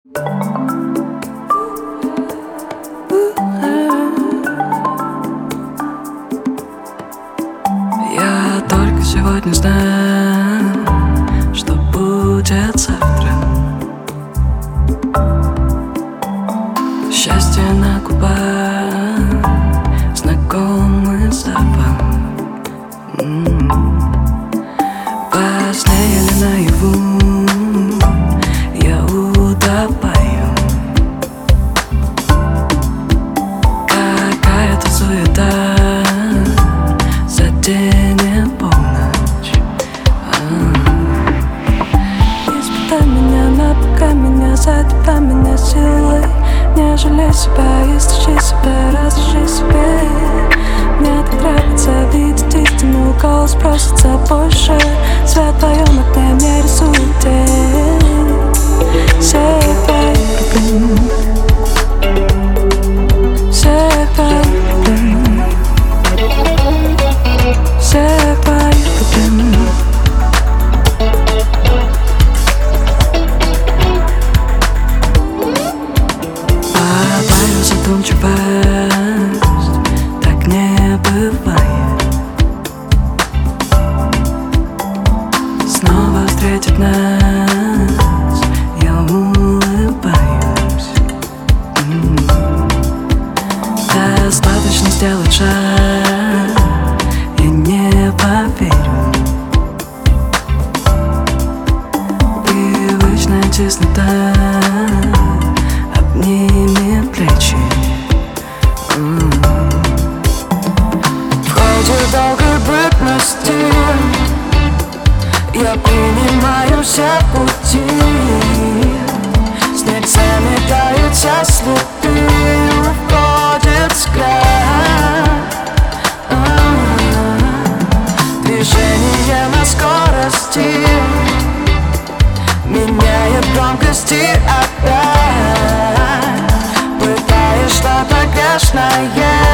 Я только сегодня знаю, что будет завтра. Счастье на губах, знакомый запах. Во сне или наяву я утопаю. Какая-то суета заденет полночь. Испытай меня, напугай меня, задевай меня силой. Не жалей себя, истощи себя, разреши себе. Мне так нравится видеть истину, голос просится больше. Свет в твоем окне мне рисует день. Всех твоих проблем, всех твоих проблем, всех твоих проблем. Твою задумчивость так не бывает. Снова встретить нас я улыбаюсь. Достаточно сделать шаг, я не поверю. Привычная теснота обнимет плечи. В ходе долгой бытности я принимаю все пути. Снег заметает все следы, уходит взгляд. Движение на скорости меняет громкости опять. Пытаясь что-то грешное,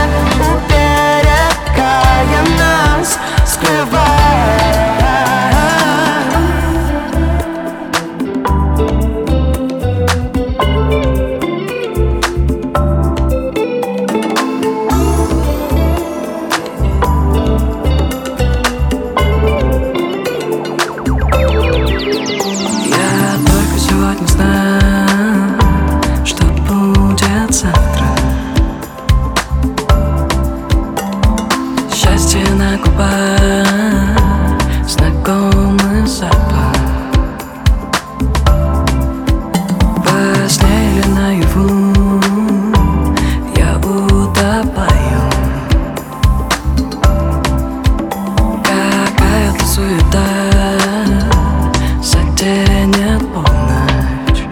уберегая нас, скрывая. Я только сегодня знаю, что будет завтра. Счастье на губах, знакомый запах. Во сне или наяву я утопаю. Какая-то суета заденет полночь.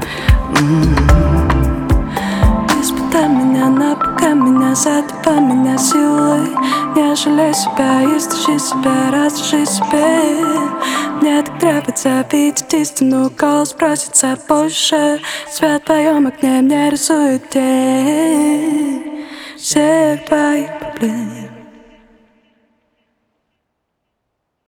Испытай меня, напугай меня, задевай меня силой. Не жалей себя, истощи себя, разреши себе. Мне так нравится видеть истину, голос просится больше. Свет в твоем окне мне рисует день всех твоих проблем.